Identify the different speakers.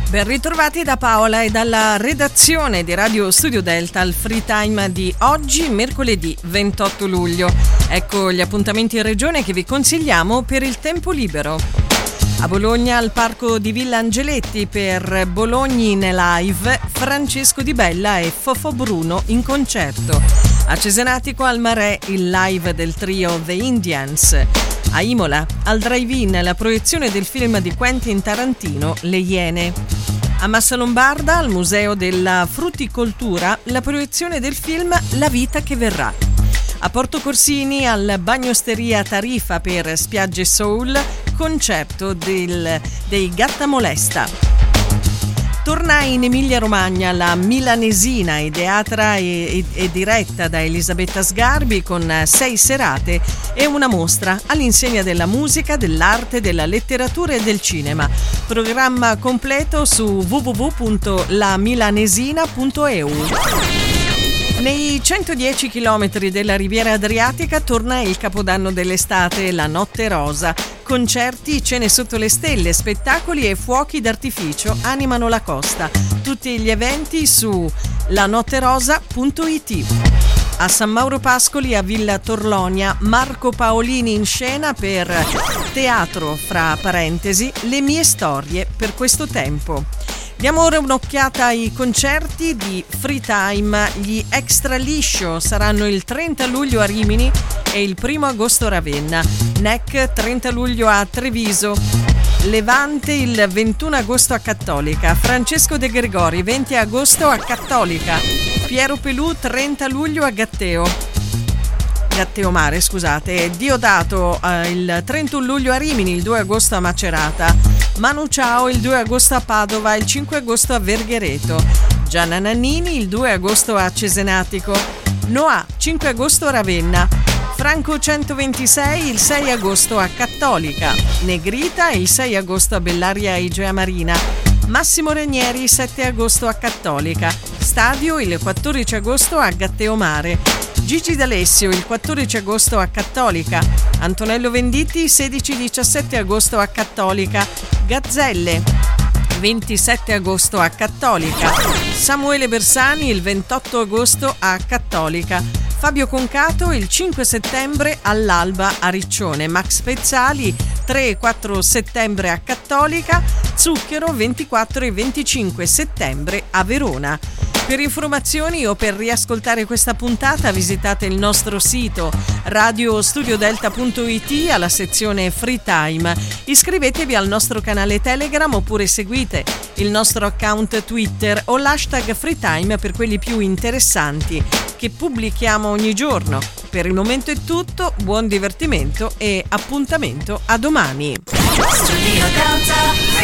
Speaker 1: Ben ritrovati da Paola e dalla redazione di Radio Studio Delta al Free Time di oggi, mercoledì 28 luglio. Ecco gli appuntamenti in regione che vi consigliamo per il tempo libero. A Bologna, al Parco di Villa Angeletti, per Bologna in Live, Francesco Di Bella e Fofo Bruno in concerto. A Cesenatico, al Marais, il live del trio The Indians. A Imola, al Drive-In, la proiezione del film di Quentin Tarantino, Le Iene. A Massalombarda, al Museo della Frutticoltura, la proiezione del film La vita che verrà. A Porto Corsini, al Bagnosteria Tarifa, per Spiagge Soul, concerto dei Gatta Molesta. Torna in Emilia-Romagna la Milanesina, ideata e diretta da Elisabetta Sgarbi, con 6 serate e una mostra all'insegna della musica, dell'arte, della letteratura e del cinema. Programma completo su www.lamilanesina.eu. Nei 110 chilometri della Riviera Adriatica torna il Capodanno dell'estate, la Notte Rosa. Concerti, cene sotto le stelle, spettacoli e fuochi d'artificio animano la costa. Tutti gli eventi su lanotterosa.it. A San Mauro Pascoli, a Villa Torlonia, Marco Paolini in scena per Teatro, fra parentesi, le mie storie per questo tempo. Diamo ora un'occhiata ai concerti di Free Time. Gli Extra Liscio saranno il 30 luglio a Rimini e il 1 agosto a Ravenna. NEC 30 luglio a Treviso. Levante il 21 agosto a Cattolica. Francesco De Gregori 20 agosto a Cattolica. Piero Pelù 30 luglio a Gatteo Mare, scusate. Diodato il 31 luglio a Rimini, il 2 agosto a Macerata. Manu Ciao il 2 agosto a Padova, il 5 agosto a Verghereto. Gianna Nannini il 2 agosto a Cesenatico. Noah 5 agosto a Ravenna. Franco 126 il 6 agosto a Cattolica. Negrita il 6 agosto a Bellaria Igea Marina. Massimo Ranieri 7 agosto a Cattolica. Stadio il 14 agosto a Gatteo Mare. Gigi D'Alessio il 14 agosto a Cattolica. Antonello Venditti 16-17 agosto a Cattolica. Gazzelle 27 agosto a Cattolica. Samuele Bersani il 28 agosto a Cattolica. Fabio Concato il 5 settembre all'Alba a Riccione. Max Pezzali 3 e 4 settembre a Cattolica. Zucchero 24 e 25 settembre a Verona. Per informazioni o per riascoltare questa puntata visitate il nostro sito radiostudiodelta.it alla sezione Free Time. Iscrivetevi al nostro canale Telegram oppure seguite il nostro account Twitter o l'hashtag Free Time per quelli più interessanti che pubblichiamo ogni giorno. Per il momento è tutto, buon divertimento e appuntamento a domani. Studio Delta.